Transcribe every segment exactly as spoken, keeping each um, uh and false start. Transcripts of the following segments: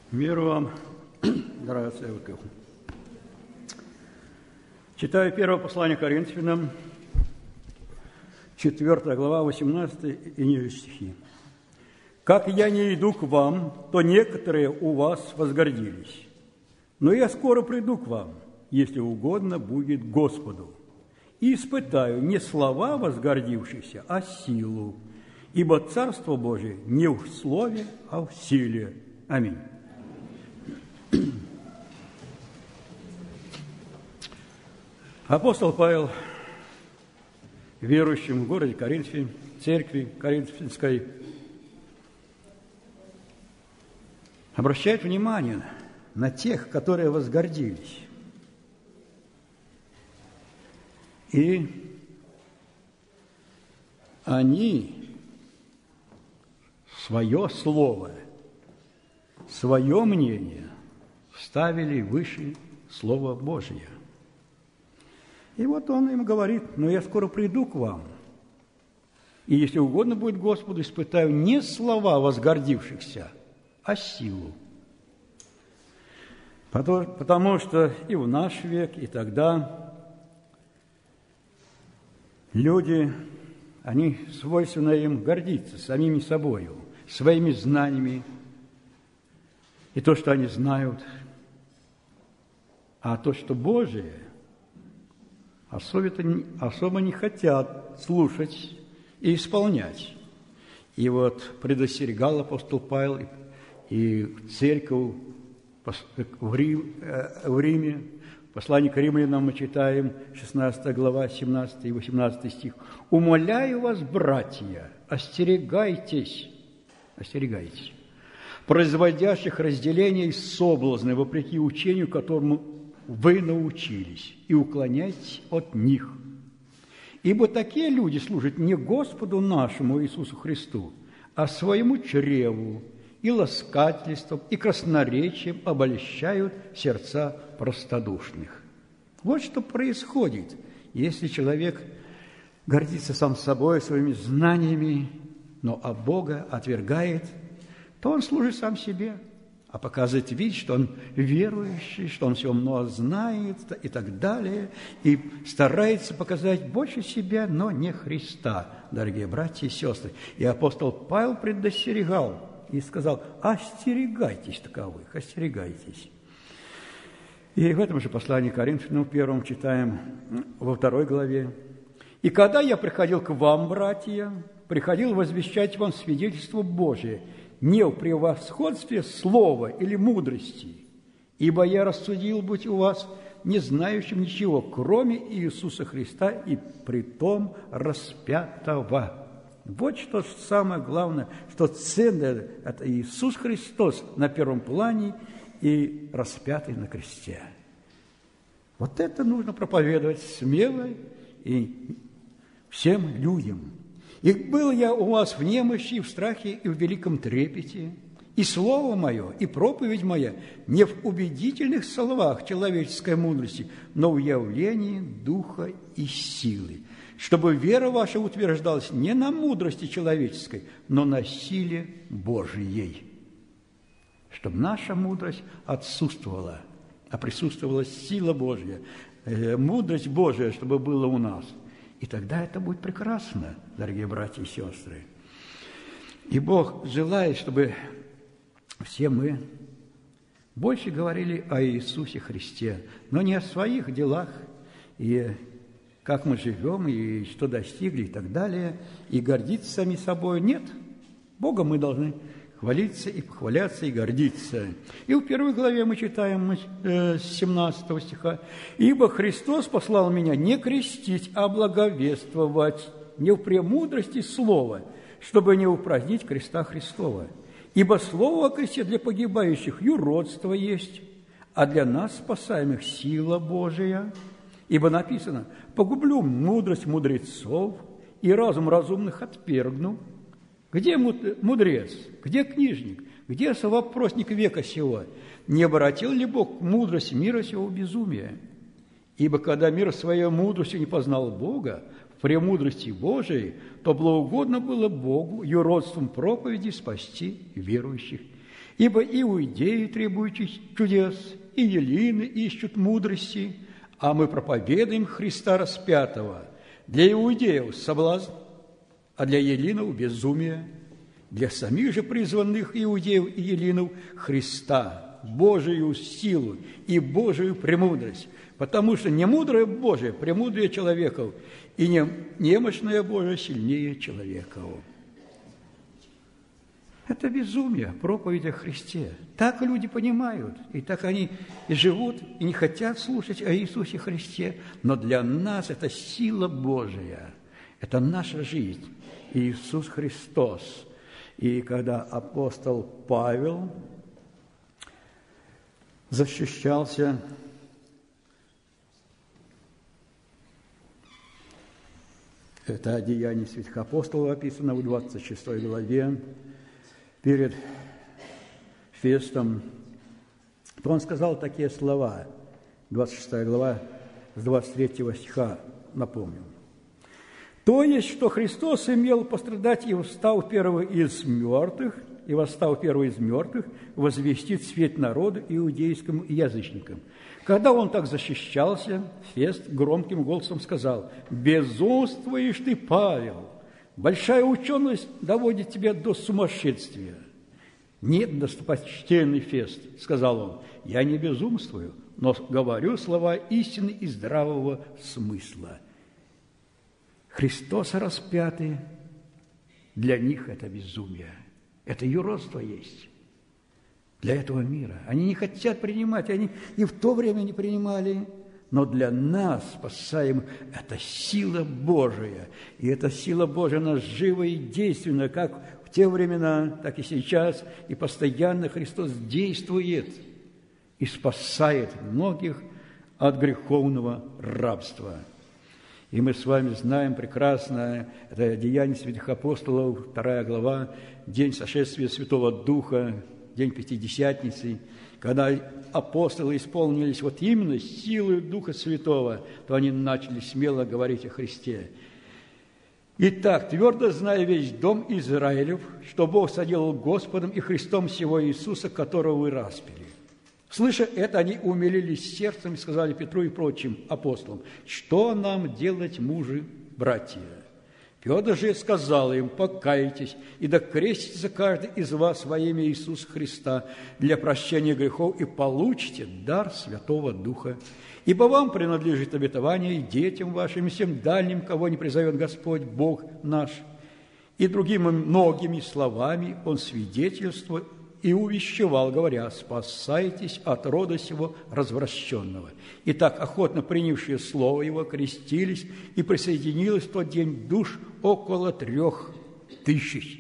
Мир вам, дорогая церковь. Читаю первое послание Коринфянам, четвёртая глава, восемнадцатый и ниже стихи. «Как я не иду к вам, то некоторые у вас возгордились. Но я скоро приду к вам, если угодно будет Господу, и испытаю не слова возгордившихся, а силу, ибо Царство Божие не в слове, а в силе». Аминь. Апостол Павел, верующим в городе Коринфе, церкви Коринфянской, обращает внимание на тех, которые возгордились. И они свое слово, свое мнение ставили выше Слова Божия. И вот он им говорит: «Но я скоро приду к вам, и, если угодно будет Господу, испытаю не слова возгордившихся, а силу». Потому, потому что и в наш век, и тогда люди, они свойственно им гордиться самими собою, своими знаниями, и то, что они знают, а то, что Божие, особо, особо не хотят слушать и исполнять. И вот предостерегал апостол Павел и церковь в Риме, в послании к римлянам мы читаем, шестнадцатая глава, семнадцатый и восемнадцатый стих. «Умоляю вас, братья, остерегайтесь, остерегайтесь, производящих разделения и соблазны, вопреки учению, которому вы научились, и уклоняйтесь от них. Ибо такие люди служат не Господу нашему Иисусу Христу, а своему чреву, и ласкательством, и красноречием обольщают сердца простодушных». Вот что происходит, если человек гордится сам собой, своими знаниями, но а Бога отвергает, то он служит сам себе, а показывает вид, что он верующий, что он всего много знает и так далее, и старается показать больше себя, но не Христа, дорогие братья и сестры. И апостол Павел предостерегал и сказал: остерегайтесь таковых, остерегайтесь. И в этом же послании к Коринфянам первом читаем во второй главе: «И когда я приходил к вам, братья, приходил возвещать вам свидетельство Божие, не в превосходстве слова или мудрости, ибо я рассудил быть у вас не знающим ничего, кроме Иисуса Христа и притом распятого». Вот что самое главное, что ценное – это Иисус Христос на первом плане и распятый на кресте. Вот это нужно проповедовать смело и всем людям. «И был я у вас в немощи, и в страхе, и в великом трепете, и слово мое, и проповедь моя не в убедительных словах человеческой мудрости, но в явлении духа и силы, чтобы вера ваша утверждалась не на мудрости человеческой, но на силе Божией». Чтобы наша мудрость отсутствовала, а присутствовала сила Божья, мудрость Божия, чтобы была у нас. И тогда это будет прекрасно, дорогие братья и сестры. И Бог желает, чтобы все мы больше говорили о Иисусе Христе, но не о своих делах, и как мы живем, и что достигли, и так далее, и гордиться сами собой. Нет, Богом мы должны хвалиться и похваляться, и гордиться. И в первой главе мы читаем с семнадцатого стиха: «Ибо Христос послал меня не крестить, а благовествовать, не в премудрости слова, чтобы не упразднить креста Христова. Ибо слово о кресте для погибающих юродство есть, а для нас, спасаемых, сила Божия. Ибо написано: погублю мудрость мудрецов, и разум разумных отвергну». Где мудрец? Где книжник? Где совопросник века сего? Не обратил ли Бог мудрость мира сего в безумие? Ибо когда мир своей мудростью не познал Бога, в премудрости Божией, то благоугодно было Богу юродством проповеди спасти верующих. Ибо иудеи требуют чудес, и еллины ищут мудрости, а мы проповедуем Христа распятого. Для иудеев соблазн, а для еллинов безумие. Для самих же призванных иудеев и еллинов Христа, Божию силу и Божию премудрость. Потому что не мудрое Божие премудрее человеков, и не немощное Божие сильнее человеков. Это безумие, проповедь о Христе. Так люди понимают, и так они и живут, и не хотят слушать о Иисусе Христе. Но для нас это сила Божия, это наша жизнь, Иисус Христос. И когда апостол Павел защищался это Деяния святых апостолов, описано в двадцать шестой главе, перед Фестом, то он сказал такие слова, двадцать шестая глава, с двадцать третьего стиха, напомню. «То есть, что Христос имел пострадать и встав первый из мертвых, и восстав первый из мертвых, возвестит свет народу иудейскому и язычникам». Когда он так защищался, Фест громким голосом сказал: «Безумствуешь ты, Павел! Большая ученость доводит тебя до сумасшествия». «Нет, достопочтенный Фест, — сказал он, — я не безумствую, но говорю слова истины и здравого смысла». Христос распятый, для них это безумие, это юродство есть для этого мира. Они не хотят принимать, они и в то время не принимали. Но для нас, спасаем, это сила Божия. И эта сила Божия, она жива и действенна, как в те времена, так и сейчас. И постоянно Христос действует и спасает многих от греховного рабства. И мы с вами знаем прекрасно, это Деяния святых апостолов, вторая глава, день сошествия Святого Духа, день Пятидесятницы, когда апостолы исполнились вот именно силой Духа Святого, то они начали смело говорить о Христе. «Итак, твердо зная весь дом Израилев, что Бог соделал Господом и Христом сего Иисуса, которого вы распяли». Слыша это, они умилились сердцем и сказали Петру и прочим апостолам: «Что нам делать, мужи, братья?» Петр же сказал им: «Покайтесь, и да крестится каждый из вас во имя Иисуса Христа для прощения грехов, и получите дар Святого Духа. Ибо вам принадлежит обетование и детям вашим, и всем дальним, кого не призовет Господь, Бог наш». И другими многими словами он свидетельствовал и увещевал, говоря: «Спасайтесь от рода сего развращенного». И так, охотно принявшие слово его, крестились, и присоединилось в тот день душ около трех тысяч.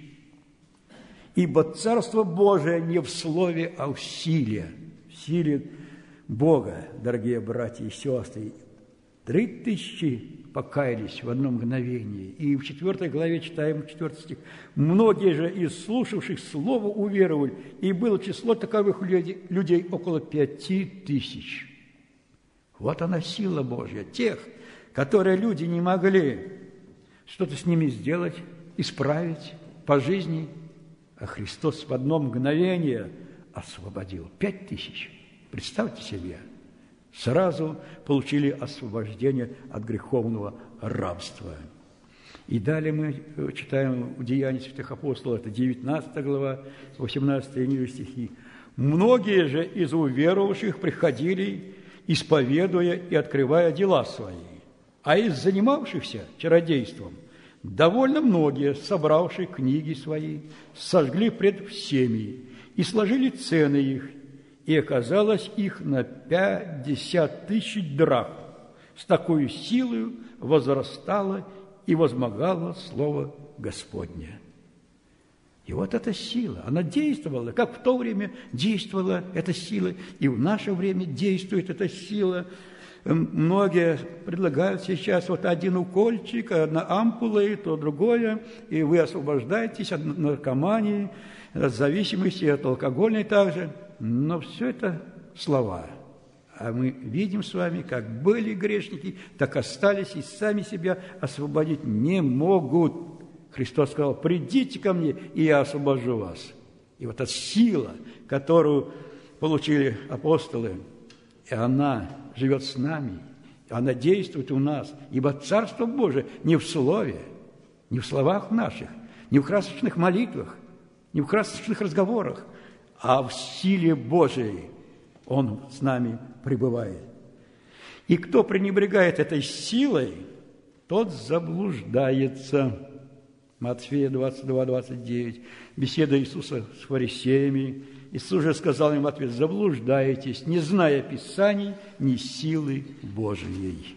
Ибо Царство Божие не в слове, а в силе, в силе Бога, дорогие братья и сестры. Три тысячи покаялись в одно мгновение. И в четвертой главе читаем четвертый стих. «Многие же из слушавших слово уверовали, и было число таковых людей около пяти тысяч». Вот она сила Божья. Тех, которые люди не могли что-то с ними сделать, исправить по жизни, а Христос в одно мгновение освободил. Пять тысяч. Представьте себе. Сразу получили освобождение от греховного рабства. И далее мы читаем в Деянии святых апостолов, это девятнадцатая глава, восемнадцатый и ниже стихи. «Многие же из уверовавших приходили, исповедуя и открывая дела свои, а из занимавшихся чародейством довольно многие, собравшие книги свои, сожгли пред всеми и сложили цены их, и оказалось их на пятьдесят тысяч драхм. С такой силой возрастало и возмогало Слово Господне». И вот эта сила, она действовала, как в то время действовала эта сила, и в наше время действует эта сила. Многие предлагают сейчас вот один укольчик, одна ампула, и то другое, и вы освобождаетесь от наркомании, от зависимости, от алкогольной также. Но все это слова. А мы видим с вами, как были грешники, так остались и сами себя освободить не могут. Христос сказал: «Придите ко мне, и я освобожу вас». И вот эта сила, которую получили апостолы, и она живет с нами, она действует у нас, ибо Царство Божие не в слове, не в словах наших, не в красочных молитвах, не в красочных разговорах, а в силе Божией Он с нами пребывает. И кто пренебрегает этой силой, тот заблуждается. Матфея двадцать два, двадцать девять. Беседа Иисуса с фарисеями. Иисус же сказал им в ответ: заблуждаетесь, не зная Писаний, ни силы Божией.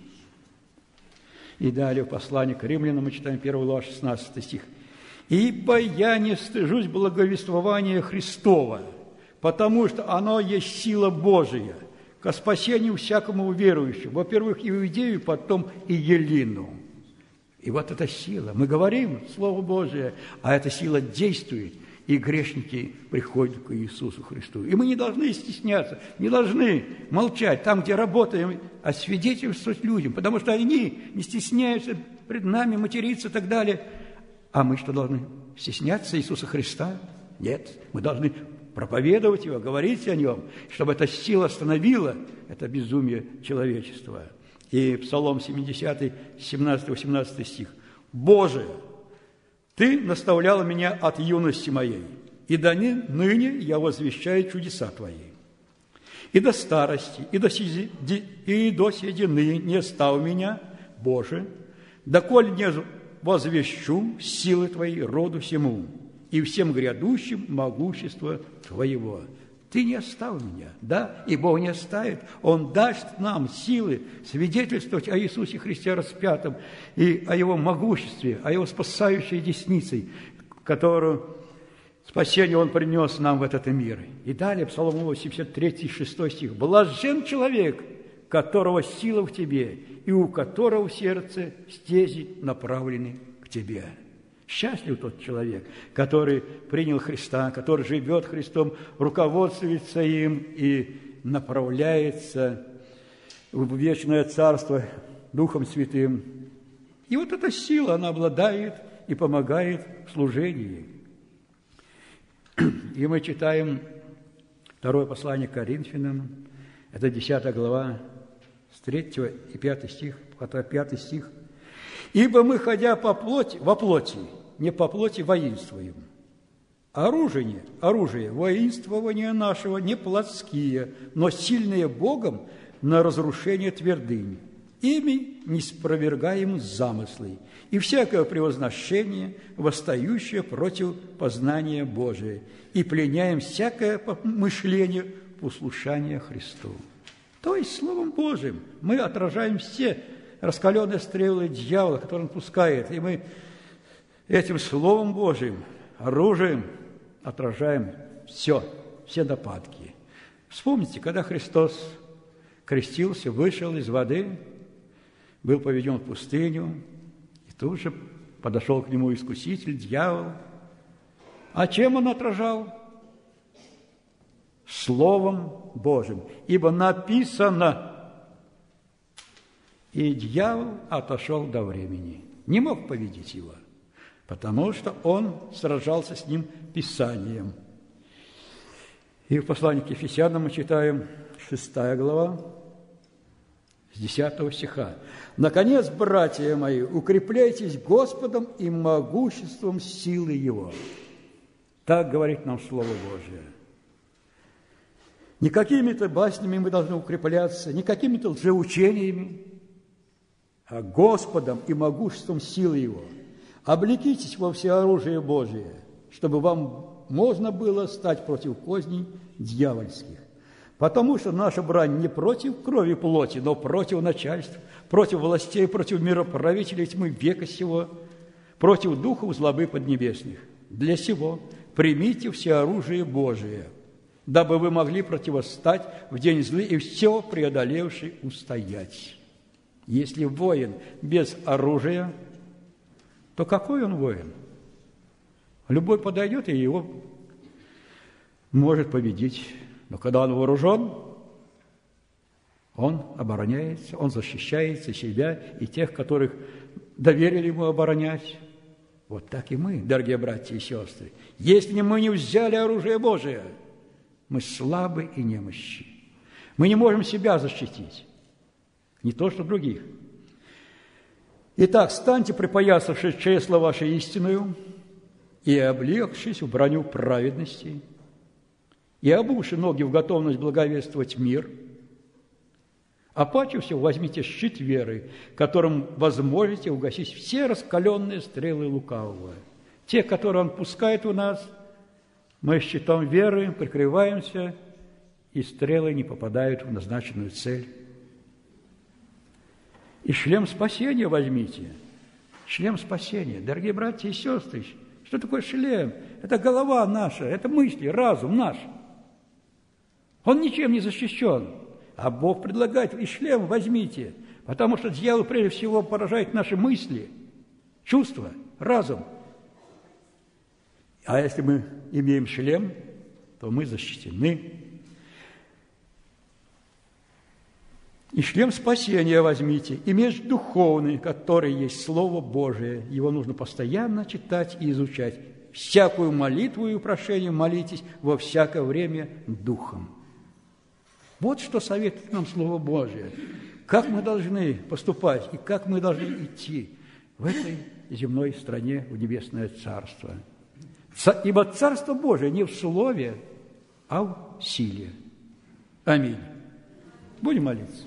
И далее в послании к римлянам мы читаем первая глава, шестнадцатый стих. «Ибо я не стыжусь благовествования Христова, потому что оно есть сила Божия ко спасению всякому верующему, во-первых, иудею, потом и елину». И вот эта сила. Мы говорим Слово Божие, а эта сила действует, и грешники приходят к Иисусу Христу. И мы не должны стесняться, не должны молчать там, где работаем, а свидетельствовать людям, потому что они не стесняются пред нами материться и так далее. А мы что, должны стесняться Иисуса Христа? Нет, мы должны проповедовать Его, говорить о Нем, чтобы эта сила остановила это безумие человечества. И Псалом семидесятый, семнадцатый-восемнадцатый стих. «Боже, Ты наставлял меня от юности моей, и до ныне я возвещаю чудеса Твои. И до старости, и до, сизи, и до седины не оставь меня, Боже, доколе не возвещу силы Твои роду всему, и всем грядущим могущество Твоего». Ты не оставь меня, да? И Бог не оставит. Он даст нам силы свидетельствовать о Иисусе Христе распятом и о Его могуществе, о Его спасающей десницей, которую спасение Он принес нам в этот мир. И далее Псалом восемьдесят три, шестой стих. «Блажен человек, которого сила в тебе, и у которого в сердце стези направлены к тебе». Счастлив тот человек, который принял Христа, который живет Христом, руководствуется им и направляется в вечное Царство Духом Святым. И вот эта сила, она обладает и помогает в служении. И мы читаем второе послание к Коринфянам, это десятая глава, с третьего и пятый стих, пятый стих. «Ибо мы, ходя по плоти, во плоти, не по плоти воинствуем. Оружие, оружие воинствования нашего не плотские, но сильные Богом на разрушение твердынь. Ими не спровергаем замыслы и всякое превозношение, восстающее против познания Божия, и пленяем всякое мышление послушания Христу». То есть Словом Божиим мы отражаем все раскаленные стрелы дьявола, которые он пускает, и мы этим Словом Божиим, оружием отражаем все, все нападки. Вспомните, когда Христос крестился, вышел из воды, был поведен в пустыню, и тут же подошел к нему искуситель, дьявол. А чем он отражал? Словом Божиим. Ибо написано, и дьявол отошел до времени. Не мог победить его, потому что он сражался с ним Писанием. И в послании к Ефесянам мы читаем шестая глава, с десятого стиха. «Наконец, братья мои, укрепляйтесь Господом и могуществом силы Его». Так говорит нам Слово Божие. Не какими-то баснями мы должны укрепляться, не какими-то лжеучениями, а Господом и могуществом силы Его. Облекитесь во всеоружие Божие, чтобы вам можно было стать против козней дьявольских. Потому что наша брань не против крови плоти, но против начальств, против властей, против мироправителей тьмы века сего, против духов злобы поднебесных. Для сего примите всеоружие Божие, дабы вы могли противостать в день злы и все преодолевший устоять. Если воин без оружия, то какой он воин? Любой подойдет, и его может победить. Но когда он вооружен, он обороняется, он защищает себя и тех, которых доверили ему оборонять. Вот так и мы, дорогие братья и сестры. Если мы не взяли оружие Божие, мы слабы и немощи. Мы не можем себя защитить, не то что других. Итак, станьте, припоясавшись чресло ваше истинную, и облегшись в броню праведности, и обувши ноги в готовность благовествовать мир, а паче всего возьмите щит веры, которым возможете угасить все раскаленные стрелы лукавого. Те, которые он пускает в нас, мы щитом веры прикрываемся, и стрелы не попадают в назначенную цель. И шлем спасения возьмите. Шлем спасения. Дорогие братья и сестры, что такое шлем? Это голова наша, это мысли, разум наш. Он ничем не защищен. А Бог предлагает, и шлем возьмите, потому что дьявол прежде всего поражает наши мысли, чувства, разум. А если мы имеем шлем, то мы защищены. И шлем спасения возьмите, и меч духовный, который есть Слово Божие. Его нужно постоянно читать и изучать. Всякую молитву и прошение молитесь во всякое время духом. Вот что советует нам Слово Божие. Как мы должны поступать и как мы должны идти в этой земной стране, в небесное царство. Ибо Царство Божие не в слове, а в силе. Аминь. Будем молиться.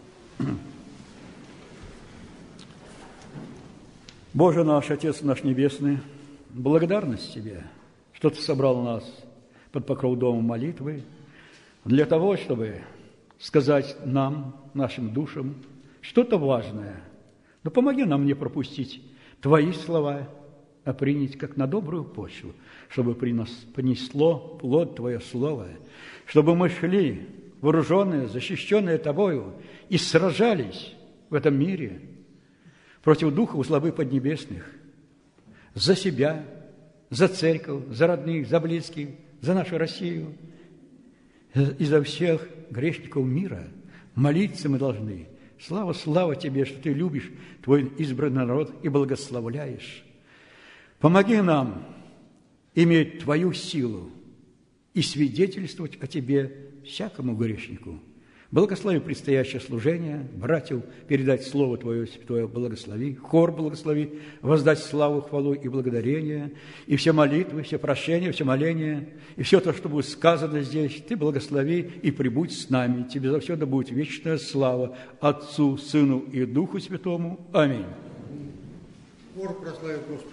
Боже наш, Отец наш Небесный, благодарность Тебе, что Ты собрал нас под покров дома молитвы, для того, чтобы сказать нам, нашим душам, что-то важное. Но помоги нам не пропустить Твои слова, а принять как на добрую почву, чтобы принесло плод Твое Слово, чтобы мы шли вооруженные, защищенные Тобою, и сражались в этом мире против духов злобы поднебесных, за себя, за церковь, за родных, за близких, за нашу Россию, и за всех грешников мира. Молиться мы должны. Слава, слава Тебе, что Ты любишь Твой избранный народ и благословляешь. Помоги нам иметь Твою силу и свидетельствовать о Тебе всякому грешнику. Благослови предстоящее служение, братьев передать Слово Твое Святое благослови, хор благослови, воздать славу, хвалу и благодарение, и все молитвы, все прощения, все моления, и все то, что будет сказано здесь, Ты благослови и прибудь с нами. Тебе за все да будет вечная слава Отцу, Сыну и Духу Святому. Аминь. Хор прославит Господа.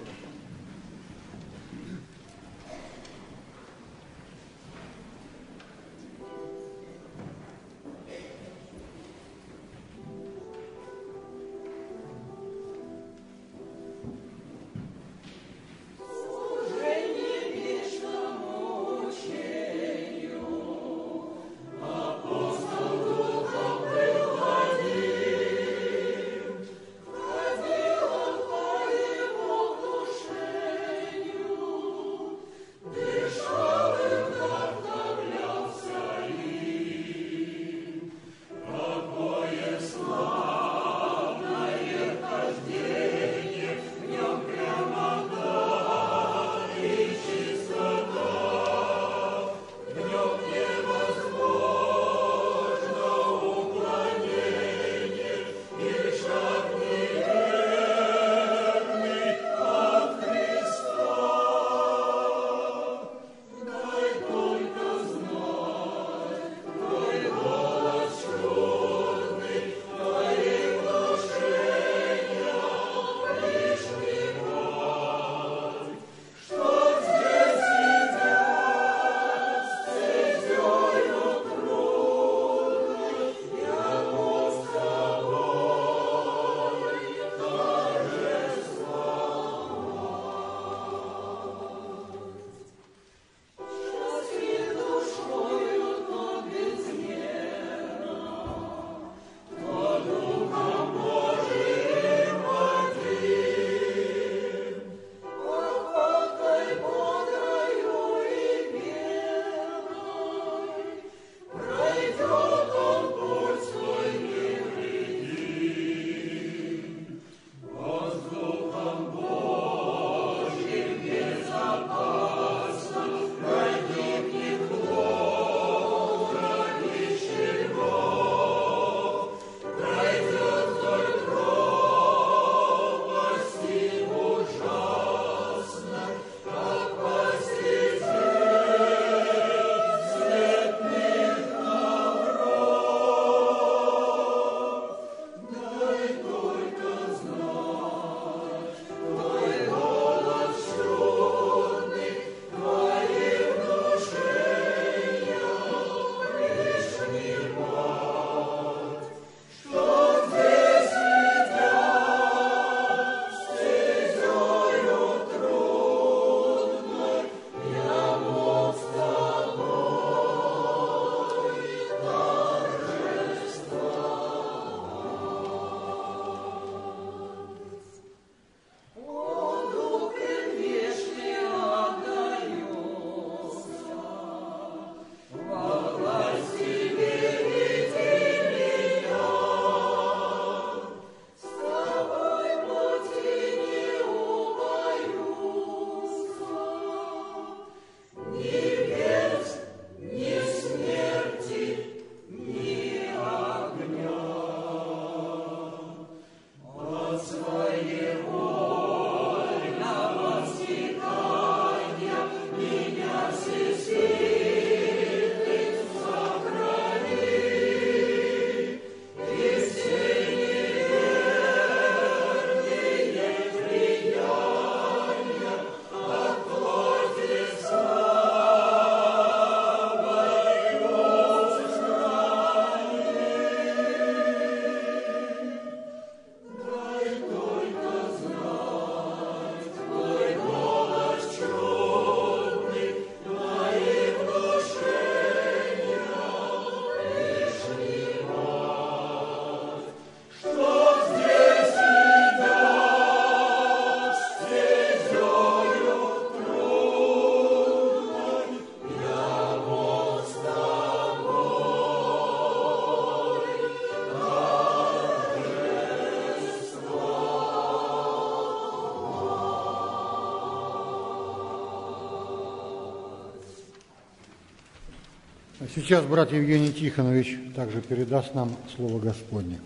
Сейчас брат Евгений Тихонович также передаст нам Слово Господне.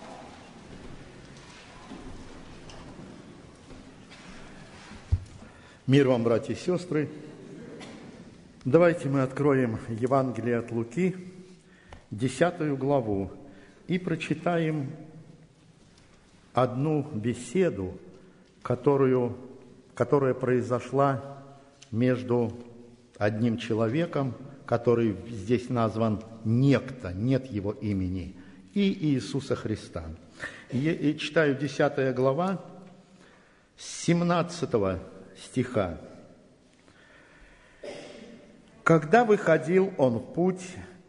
Мир вам, братья и сестры. Давайте мы откроем Евангелие от Луки, десятую главу, и прочитаем одну беседу, которую, которая произошла между одним человеком, который здесь назван некто, нет его имени, и Иисуса Христа. И, и читаю десятая глава, с семнадцатого стиха. «Когда выходил он в путь,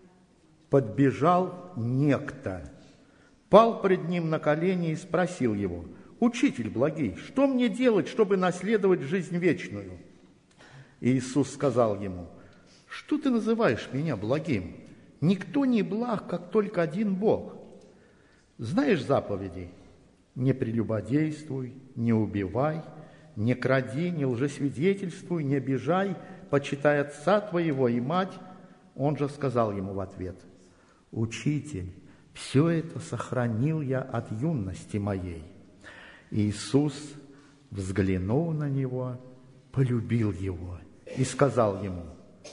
подбежал некто, пал пред ним на колени и спросил его: „Учитель благий, что мне делать, чтобы наследовать жизнь вечную?“ Иисус сказал ему: „Что ты называешь меня благим? Никто не благ, как только один Бог. Знаешь заповеди: не прелюбодействуй, не убивай, не кради, не лжесвидетельствуй, не обижай, почитай отца твоего и мать“. Он же сказал ему в ответ: „Учитель, все это сохранил я от юности моей“. Иисус, взглянул на него, полюбил его и сказал ему: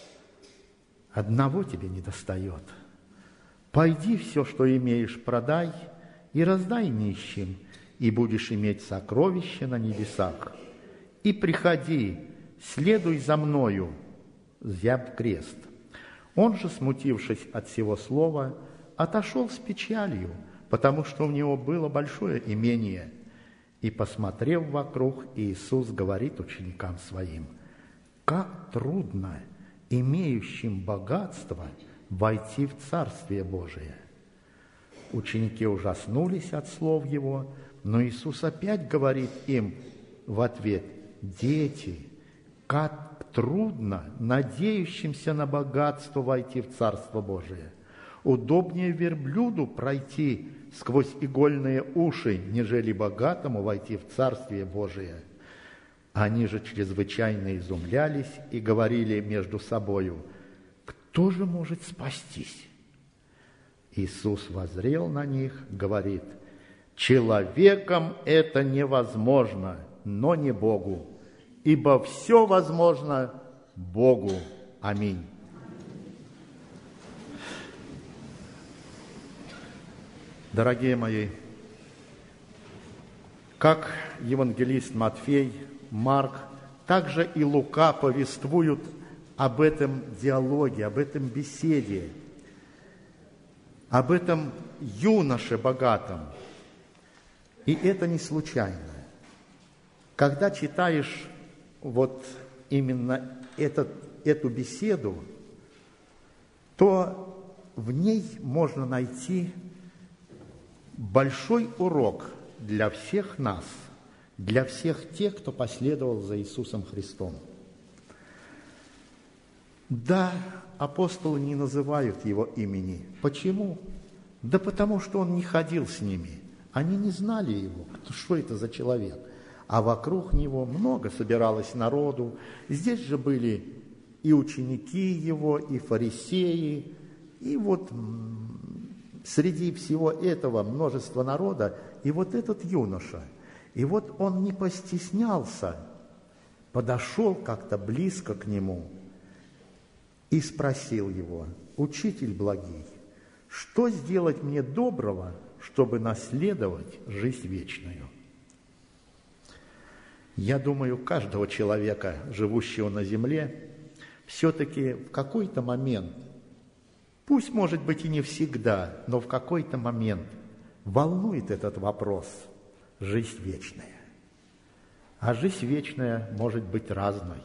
„Одного тебе недостает. Пойди все, что имеешь, продай и раздай нищим, и будешь иметь сокровища на небесах. И приходи, следуй за мною“, взяв крест. Он же, смутившись от всего слова, отошел с печалью, потому что у него было большое имение. И, посмотрев вокруг, Иисус говорит ученикам своим: „Как трудно имеющим богатство войти в Царствие Божие“. Ученики ужаснулись от слов его, но Иисус опять говорит им в ответ: „Дети, как трудно надеющимся на богатство войти в Царство Божие! Удобнее верблюду пройти сквозь игольные уши, нежели богатому войти в Царствие Божие“. Они же чрезвычайно изумлялись и говорили между собою: „Кто же может спастись?“ Иисус воззрел на них, говорит: „Человеком это невозможно, но не Богу, ибо все возможно Богу“. Аминь. Дорогие мои, как евангелист Матфей, Марк, также и Лука повествуют об этом диалоге, об этом беседе, об этом юноше богатом. И это не случайно. Когда читаешь вот именно этот, эту беседу, то в ней можно найти большой урок для всех нас, для всех тех, кто последовал за Иисусом Христом. Да, апостолы не называют его имени. Почему? Да потому что он не ходил с ними. Они не знали его, что это за человек. А вокруг него много собиралось народу. Здесь же были и ученики его, и фарисеи. И вот среди всего этого множества народа, и вот этот юноша. И вот он не постеснялся, подошел как-то близко к нему и спросил его: „Учитель благий, что сделать мне доброго, чтобы наследовать жизнь вечную?“ Я думаю, каждого человека, живущего на земле, все-таки в какой-то момент, пусть, может быть, и не всегда, но в какой-то момент волнует этот вопрос – жизнь вечная. А жизнь вечная может быть разной.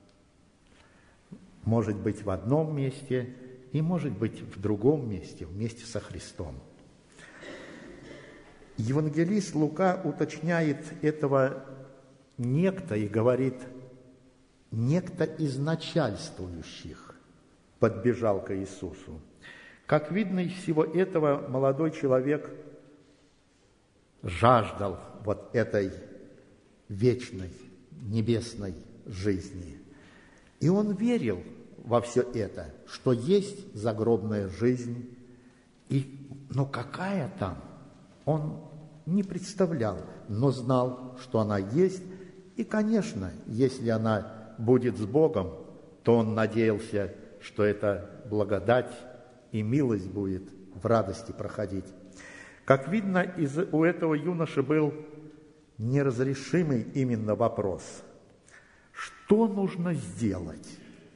Может быть в одном месте и может быть в другом месте, вместе со Христом. Евангелист Лука уточняет этого некто и говорит: некто из начальствующих подбежал к Иисусу. Как видно из всего этого, молодой человек жаждал вот этой вечной, небесной жизни. И он верил во все это, что есть загробная жизнь, и, но какая там, он не представлял, но знал, что она есть. И, конечно, если она будет с Богом, то он надеялся, что эта благодать и милость будет в радости проходить. Как видно, из, у этого юноши был неразрешимый именно вопрос. Что нужно сделать,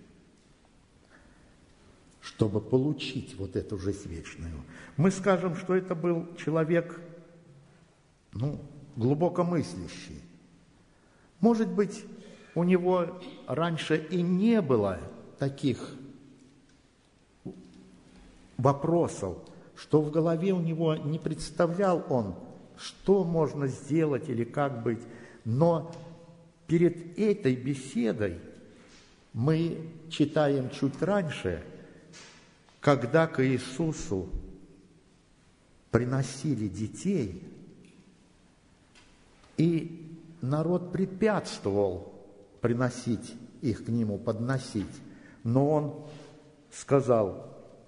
чтобы получить вот эту жизнь вечную? Мы скажем, что это был человек, ну, глубокомыслящий. Может быть, у него раньше и не было таких вопросов, что в голове у него не представлял он, что можно сделать или как быть. Но перед этой беседой мы читаем чуть раньше, когда к Иисусу приносили детей, и народ препятствовал приносить их к Нему, подносить. Но Он сказал,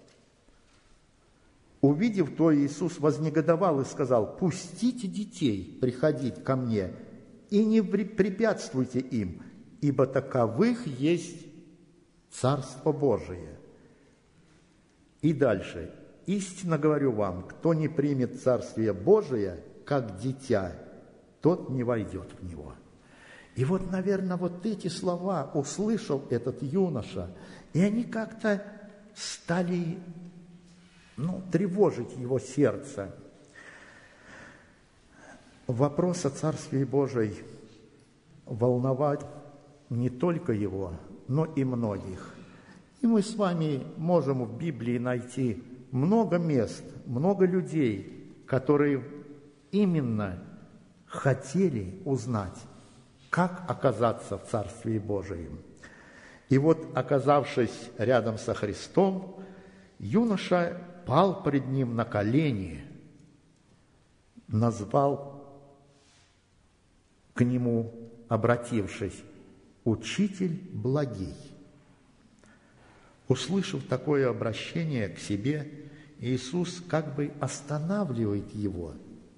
увидев то, Иисус вознегодовал и сказал: «Пустите детей приходить ко Мне, и не препятствуйте им, ибо таковых есть Царство Божие». И дальше. «Истинно говорю вам, кто не примет Царствие Божие, как дитя, тот не войдет в него». И вот, наверное, вот эти слова услышал этот юноша, и они как-то стали, ну, тревожить его сердце. Вопрос о Царстве Божьем волновать не только его, но и многих. И мы с вами можем в Библии найти много мест, много людей, которые именно хотели узнать, как оказаться в Царстве Божием. И вот, оказавшись рядом со Христом, юноша пал пред Ним на колени, назвал к Нему, обратившись: «Учитель благий». Услышав такое обращение к себе, Иисус как бы останавливает его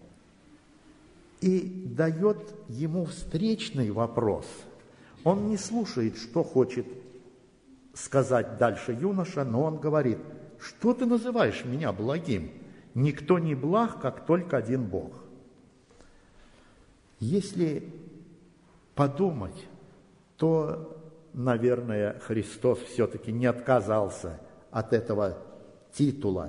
и дает ему встречный вопрос. Он не слушает, что хочет сказать дальше юноша, но он говорит: «Что ты называешь меня благим? Никто не благ, как только один Бог». Если подумать, то, наверное, Христос все-таки не отказался от этого титула.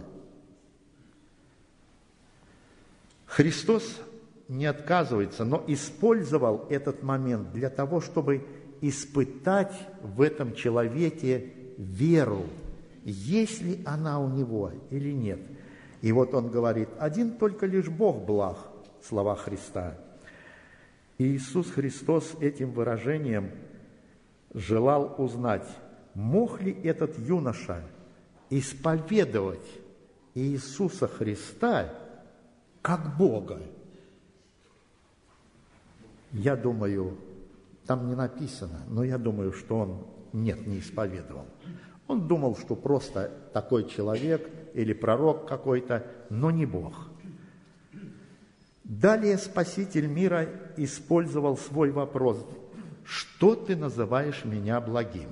Христос не отказывается, но использовал этот момент для того, чтобы испытать в этом человеке веру, есть ли она у него или нет. И вот он говорит: «Один только лишь Бог благ», слова Христа. И Иисус Христос этим выражением желал узнать, мог ли этот юноша исповедовать Иисуса Христа как Бога. Я думаю, там не написано, но я думаю, что он, нет, не исповедовал. Он думал, что просто такой человек или пророк какой-то, но не Бог. Далее Спаситель мира использовал свой вопрос: «Что ты называешь меня благим?»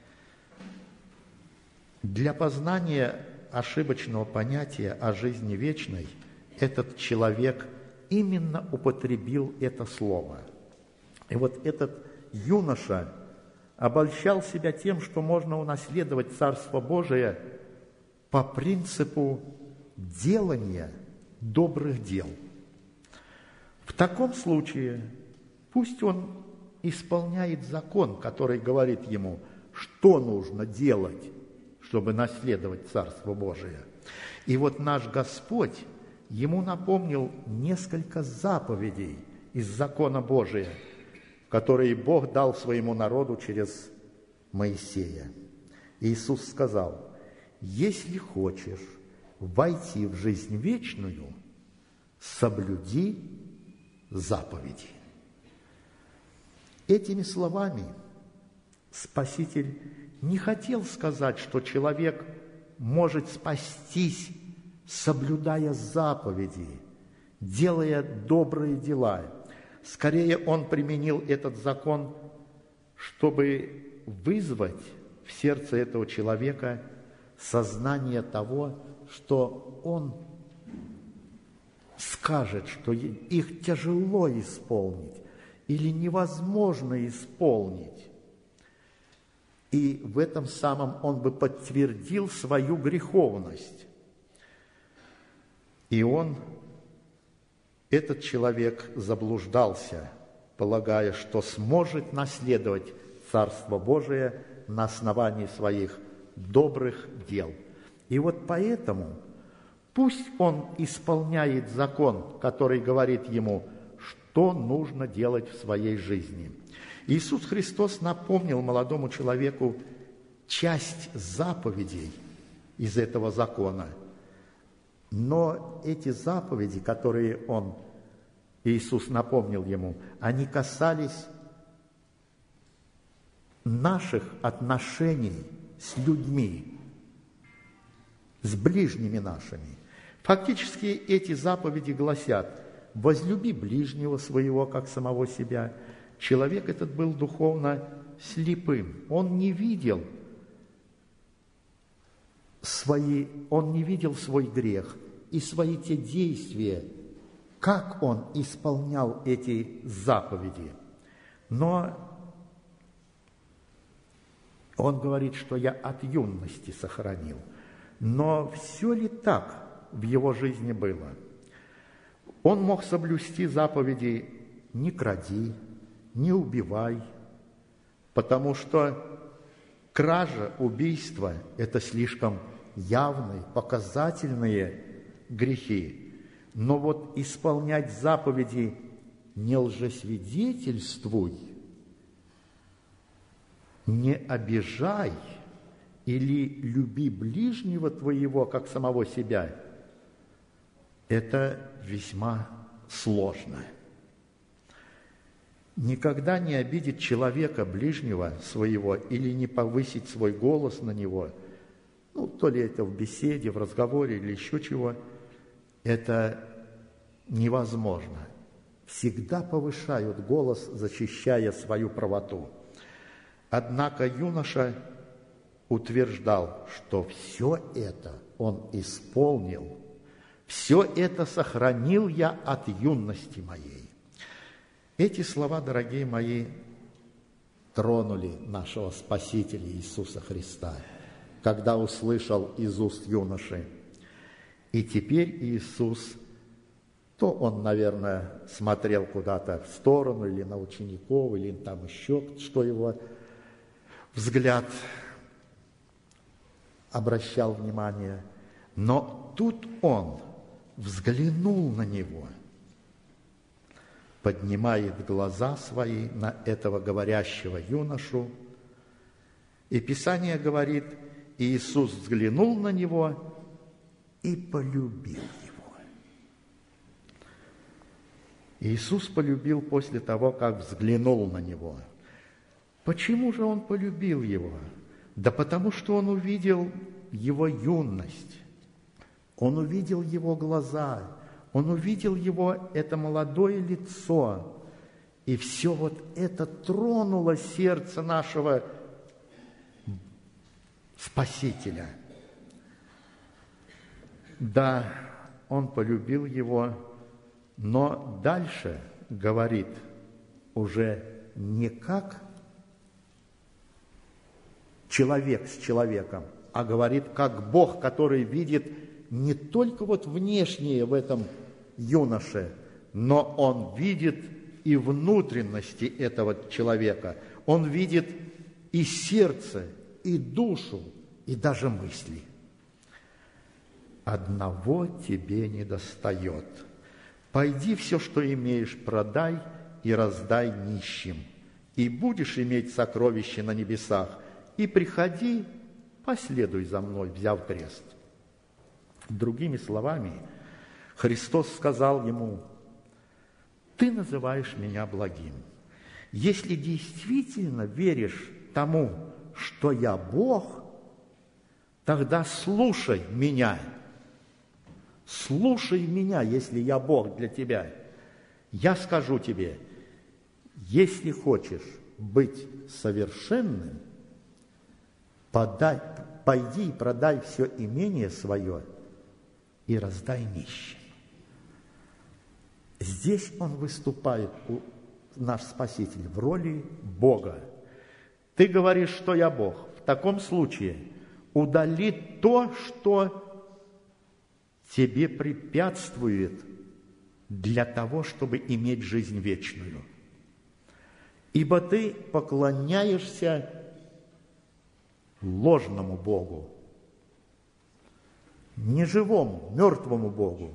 Для познания ошибочного понятия о жизни вечной этот человек именно употребил это слово. И вот этот юноша обольщал себя тем, что можно унаследовать Царство Божие по принципу делания добрых дел. В таком случае пусть он исполняет закон, который говорит ему, что нужно делать, чтобы наследовать Царство Божие. И вот наш Господь ему напомнил несколько заповедей из закона Божия, которые Бог дал своему народу через Моисея. Иисус сказал: «Если хочешь войти в жизнь вечную, соблюди заповеди». Этими словами Спаситель не хотел сказать, что человек может спастись, соблюдая заповеди, делая добрые дела. Скорее, он применил этот закон, чтобы вызвать в сердце этого человека сознание того, что он скажет, что их тяжело исполнить или невозможно исполнить. И в этом самом он бы подтвердил свою греховность. И он, этот человек, заблуждался, полагая, что сможет наследовать Царство Божие на основании своих добрых дел. И вот поэтому пусть он исполняет закон, который говорит ему, что нужно делать в своей жизни. Иисус Христос напомнил молодому человеку часть заповедей из этого закона. Но эти заповеди, которые он, Иисус напомнил ему, они касались наших отношений с людьми, с ближними нашими. Фактически эти заповеди гласят: возлюби ближнего своего, как самого себя. Человек этот был духовно слепым. Он не видел свои, он не видел свой грех и свои те действия, как он исполнял эти заповеди. Но он говорит, что я от юности сохранил. Но все ли так в его жизни было? Он мог соблюсти заповеди «не кради», «не убивай», потому что кража, убийство – это слишком явные, показательные грехи. Но вот исполнять заповеди «не лжесвидетельствуй», «не обижай» или «люби ближнего твоего, как самого себя» – это весьма сложно. Никогда не обидеть человека ближнего своего или не повысить свой голос на него, ну, то ли это в беседе, в разговоре или еще чего, это невозможно. Всегда повышают голос, защищая свою правоту. Однако юноша утверждал, что все это он исполнил, все это сохранил я от юности моей. Эти слова, дорогие мои, тронули нашего Спасителя Иисуса Христа, когда услышал из уст юноши. И теперь Иисус, то он, наверное, смотрел куда-то в сторону, или на учеников, или там еще, что его взгляд обращал внимание. Но тут он взглянул на него, поднимает глаза свои на этого говорящего юношу, и Писание говорит, Иисус взглянул на него и полюбил его. Иисус полюбил после того, как взглянул на него. Почему же он полюбил его? Да потому что он увидел его юность, он увидел его глаза, он увидел его, это молодое лицо, и все вот это тронуло сердце нашего Спасителя. Да, он полюбил его, но дальше говорит уже не как человек с человеком, а говорит как Бог, который видит не только вот внешнее в этом юноше, но он видит и внутренности этого человека. Он видит и сердце, и душу, и даже мысли. Одного тебе недостает. Пойди все, что имеешь, продай и раздай нищим, и будешь иметь сокровище на небесах, и приходи, последуй за мной, взяв крест. Другими словами, Христос сказал ему: ты называешь меня благим. Если действительно веришь тому, что я Бог, тогда слушай меня. Слушай меня, если я Бог для тебя. Я скажу тебе, если хочешь быть совершенным, подай, пойди и продай все имение свое и раздай нищим. Здесь он выступает, наш Спаситель, в роли Бога. Ты говоришь, что я Бог. В таком случае удали то, что тебе препятствует для того, чтобы иметь жизнь вечную. Ибо ты поклоняешься ложному Богу, неживому, мертвому Богу.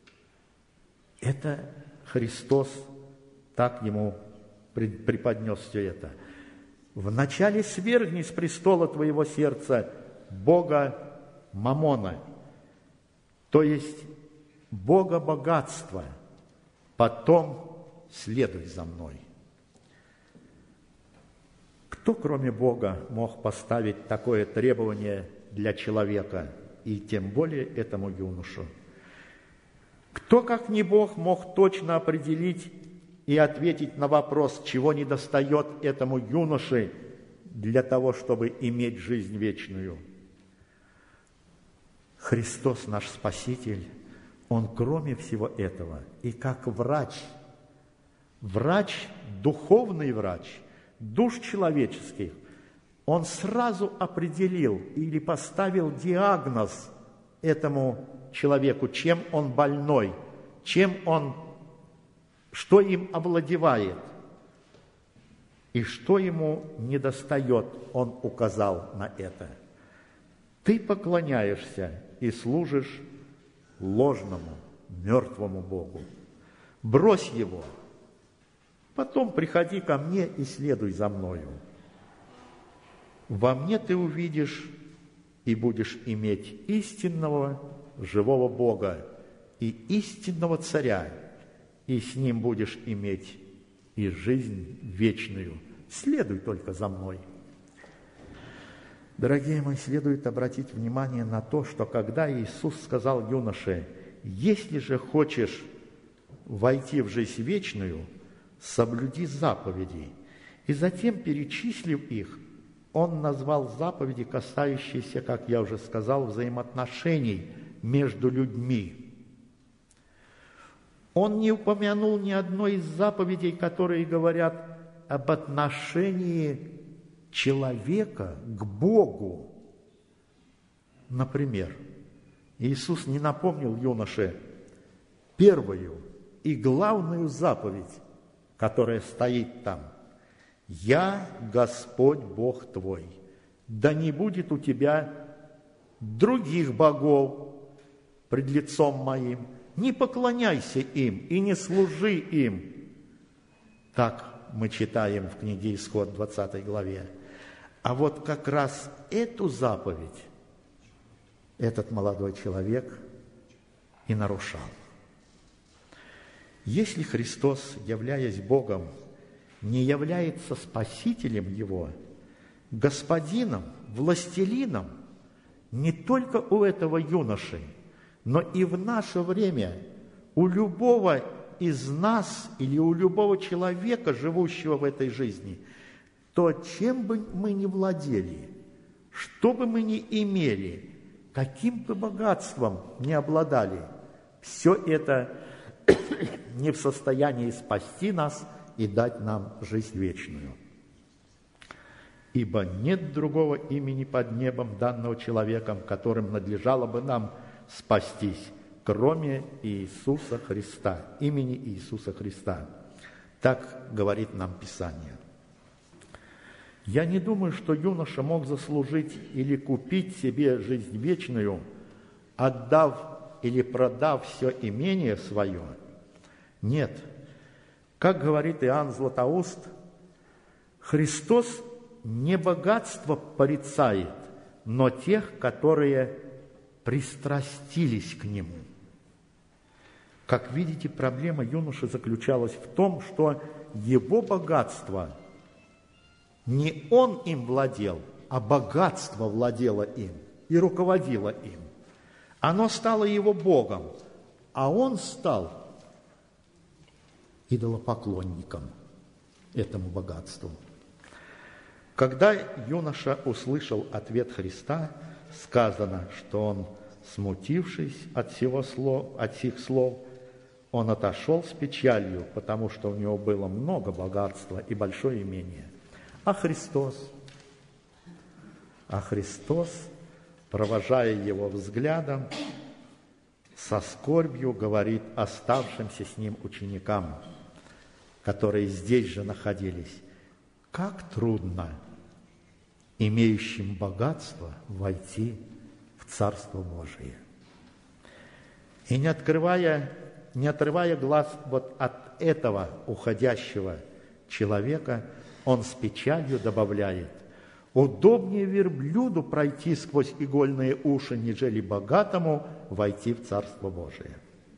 Это Христос так ему преподнес все это. Вначале свергни с престола твоего сердца Бога Мамона, то есть Бога богатства, потом следуй за мной. Кто, кроме Бога, мог поставить такое требование для человека, и тем более этому юношу? Кто, как не Бог, мог точно определить и ответить на вопрос, чего недостает этому юноше для того, чтобы иметь жизнь вечную? Христос, наш Спаситель, Он кроме всего этого, и как врач, врач, духовный врач, душ человеческих, Он сразу определил или поставил диагноз этому человеку, чем он больной, чем он, что им овладевает и что ему недостает, он указал на это. Ты поклоняешься и служишь ложному, мертвому Богу. Брось его, потом приходи ко мне и следуй за мною. Во мне ты увидишь и будешь иметь истинного живого Бога и истинного Царя, и с Ним будешь иметь и жизнь вечную. Следуй только за мной. Дорогие мои, следует обратить внимание на то, что когда Иисус сказал юноше: «Если же хочешь войти в жизнь вечную, соблюди заповеди», и затем, перечислив их, Он назвал заповеди, касающиеся, как я уже сказал, взаимоотношений между людьми. Он не упомянул ни одной из заповедей, которые говорят об отношении человека к Богу. Например, Иисус не напомнил юноше первую и главную заповедь, которая стоит там: «Я Господь Бог твой, да не будет у тебя других богов пред лицом моим, не поклоняйся им и не служи им». Так мы читаем в книге Исход, двадцатой главе. А вот как раз эту заповедь этот молодой человек и нарушал. Если Христос, являясь Богом, не является спасителем его, господином, властелином, не только у этого юноши, но и в наше время у любого из нас или у любого человека, живущего в этой жизни, то чем бы мы ни владели, что бы мы ни имели, каким бы богатством ни обладали, все это не в состоянии спасти нас и дать нам жизнь вечную. Ибо нет другого имени под небом, данного человеком, которым надлежало бы нам спастись, кроме Иисуса Христа, имени Иисуса Христа. Так говорит нам Писание. Я не думаю, что юноша мог заслужить или купить себе жизнь вечную, отдав или продав все имение свое. Нет. Как говорит Иоанн Златоуст, Христос не богатство порицает, но тех, которые пристрастились к Нему. Как видите, проблема юноши заключалась в том, что его богатство, не он им владел, а богатство владело им и руководило им. Оно стало его Богом, а он стал идолопоклонником этому богатству. Когда юноша услышал ответ Христа, сказано, что он, смутившись от всего слов, от сих слов, он отошел с печалью, потому что у него было много богатства и большое имение. А Христос, а Христос, провожая его взглядом, со скорбью говорит оставшимся с ним ученикам, которые здесь же находились: как трудно имеющим богатство войти в Царство Божие. И не открывая, не отрывая глаз вот от этого уходящего человека, он с печалью добавляет: удобнее верблюду пройти сквозь игольные уши, нежели богатому войти в Царство Божие.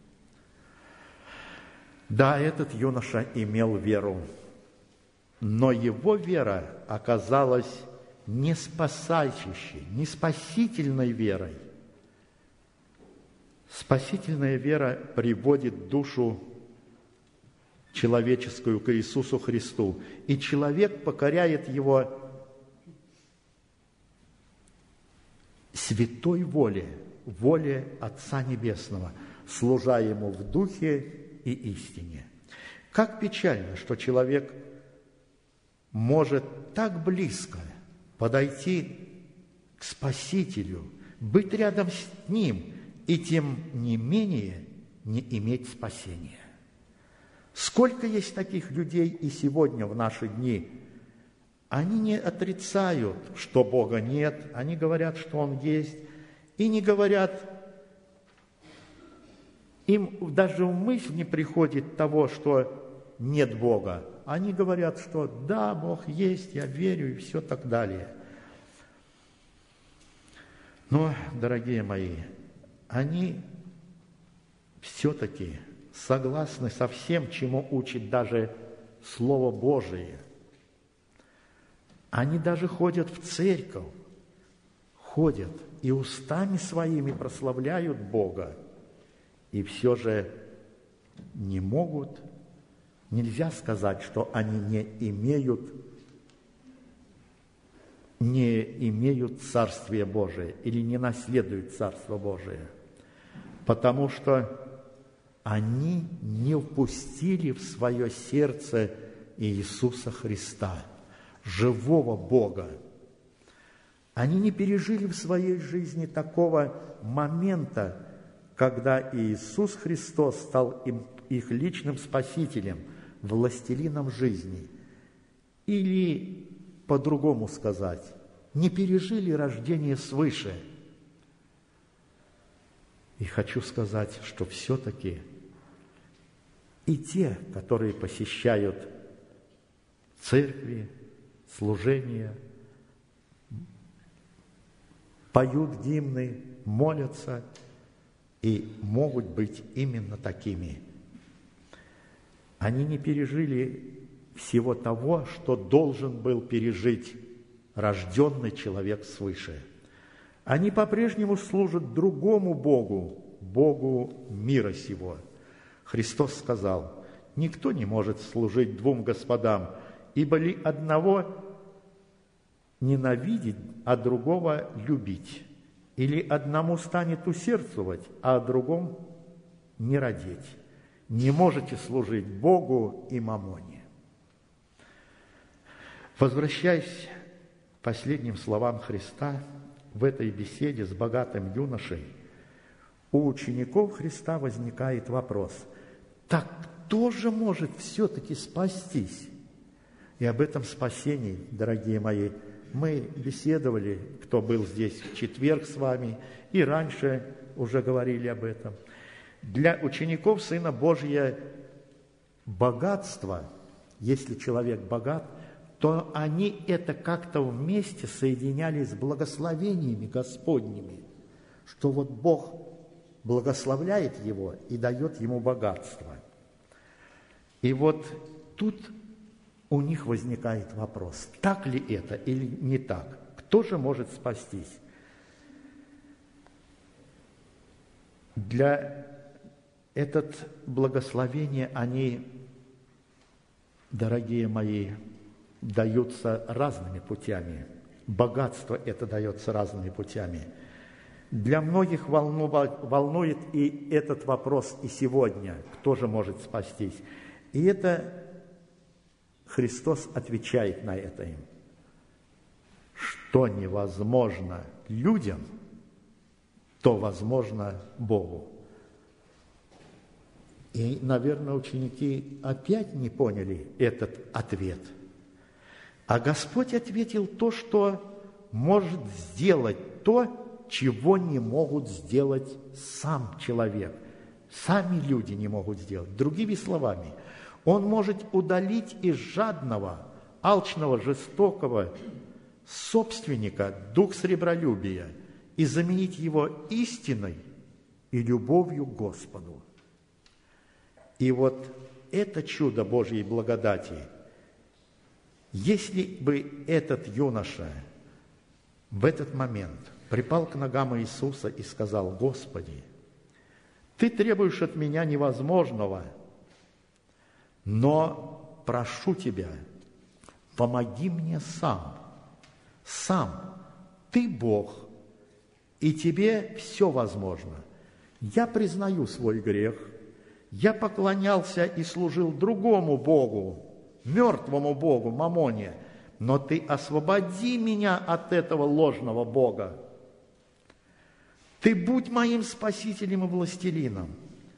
Да, этот юноша имел веру, но его вера оказалась не спасающей, не спасительной верой. Спасительная вера приводит душу человеческую к Иисусу Христу, и человек покоряет его святой воле, воле Отца Небесного, служа Ему в духе и истине. Как печально, что человек может так близко подойти к Спасителю, быть рядом с Ним, и тем не менее не иметь спасения. Сколько есть таких людей и сегодня в наши дни? Они не отрицают, что Бога нет, они говорят, что Он есть, и не говорят, им даже в мысль не приходит того, что нет Бога. Они говорят, что да, Бог есть, я верю, и все так далее. Но, дорогие мои, они все-таки согласны со всем, чему учит даже Слово Божие. Они даже ходят в церковь, ходят и устами своими прославляют Бога, и все же не могут, нельзя сказать, что они не имеют, не имеют Царствие Божие или не наследуют Царство Божие, потому что они не впустили в свое сердце Иисуса Христа, живого Бога. Они не пережили в своей жизни такого момента, когда Иисус Христос стал им, их личным спасителем, властелином жизни. Или, по-другому сказать, не пережили рождение свыше. И хочу сказать, что все-таки и те, которые посещают церкви, служения, поют гимны, молятся и могут быть именно такими. Они не пережили всего того, что должен был пережить рожденный человек свыше. Они по-прежнему служат другому Богу, Богу мира сего. Христос сказал: «Никто не может служить двум господам, ибо ли одного ненавидеть, а другого любить, или одному станет усердствовать, а о другом не родить. Не можете служить Богу и мамоне». Возвращаясь к последним словам Христа, в этой беседе с богатым юношей у учеников Христа возникает вопрос: так кто же может все-таки спастись? И об этом спасении, дорогие мои, мы беседовали, кто был здесь в четверг с вами, и раньше уже говорили об этом. Для учеников Сына Божия богатство, если человек богат, то они это как-то вместе соединяли с благословениями Господними, что вот Бог благословляет его и дает ему богатство. И вот тут у них возникает вопрос, так ли это или не так? тоже может спастись. Для этот благословения, они, дорогие мои, даются разными путями. Богатство это дается разными путями. Для многих волнует и этот вопрос и сегодня, кто же может спастись. И это Христос отвечает на это им. Что невозможно людям, то возможно Богу. И, наверное, ученики опять не поняли этот ответ. А Господь ответил то, что может сделать то, чего не могут сделать сам человек. Сами люди не могут сделать. Другими словами, Он может удалить из жадного, алчного, жестокого собственника дух сребролюбия и заменить его истиной и любовью к Господу. И вот это чудо Божьей благодати, если бы этот юноша в этот момент припал к ногам Иисуса и сказал: «Господи, Ты требуешь от меня невозможного, но прошу Тебя, помоги мне сам, сам, Ты Бог, и Тебе все возможно. Я признаю свой грех, я поклонялся и служил другому Богу, мертвому Богу, Мамоне, но Ты освободи меня от этого ложного Бога. Ты будь моим спасителем и властелином».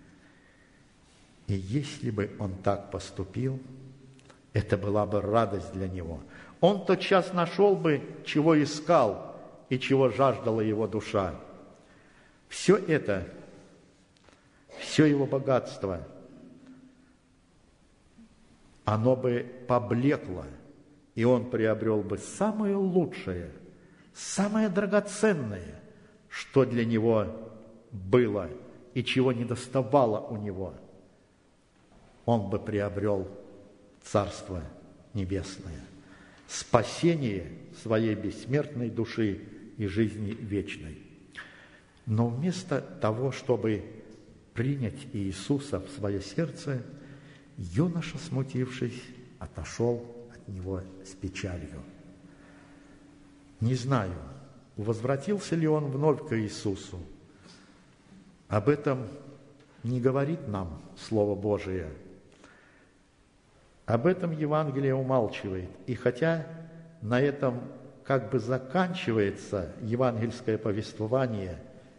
И если бы он так поступил, это была бы радость для него. Он тотчас нашел бы, чего искал и чего жаждала его душа. Все это, все его богатство, оно бы поблекло, и он приобрел бы самое лучшее, самое драгоценное, что для него было и чего недоставало у него. Он бы приобрел Царство Небесное, спасение своей бессмертной души и жизни вечной. Но вместо того, чтобы принять Иисуса в свое сердце, юноша, смутившись, отошел от него с печалью. Не знаю, возвратился ли он вновь к Иисусу. Об этом не говорит нам Слово Божие. Об этом Евангелие умалчивает. И хотя на этом как бы заканчивается евангельское повествование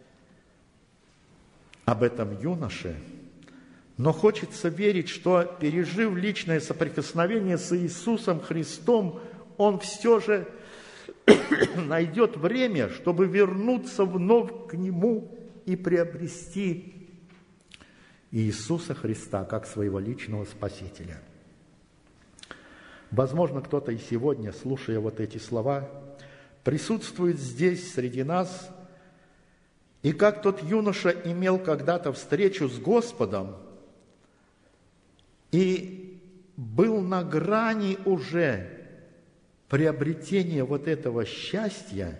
об этом юноше, но хочется верить, что, пережив личное соприкосновение с Иисусом Христом, он все же найдет время, чтобы вернуться вновь к Нему и приобрести Иисуса Христа как своего личного Спасителя. Возможно, кто-то и сегодня, слушая вот эти слова, присутствует здесь, среди нас, и как тот юноша имел когда-то встречу с Господом и был на грани уже приобретения вот этого счастья,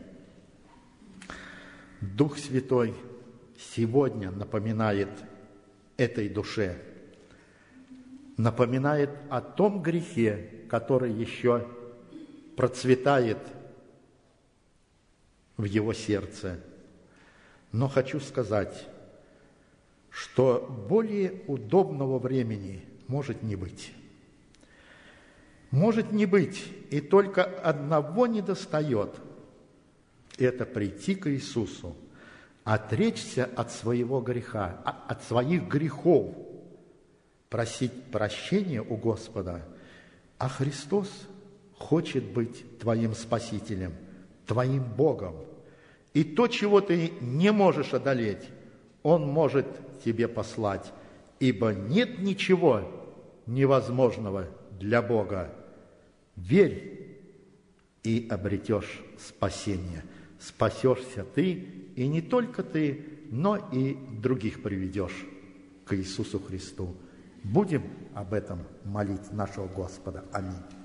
Дух Святой сегодня напоминает этой душе, напоминает о том грехе, который еще процветает в его сердце. Но хочу сказать, что более удобного времени может не быть. Может не быть, и только одного недостает – это прийти к Иисусу, отречься от своего греха, от своих грехов, просить прощения у Господа, а Христос хочет быть твоим Спасителем, твоим Богом. И то, чего ты не можешь одолеть, Он может тебе послать, ибо нет ничего невозможного для Бога. Верь и обретешь спасение. Спасешься ты, и не только ты, но и других приведешь к Иисусу Христу. Будем об этом молить нашего Господа. Аминь.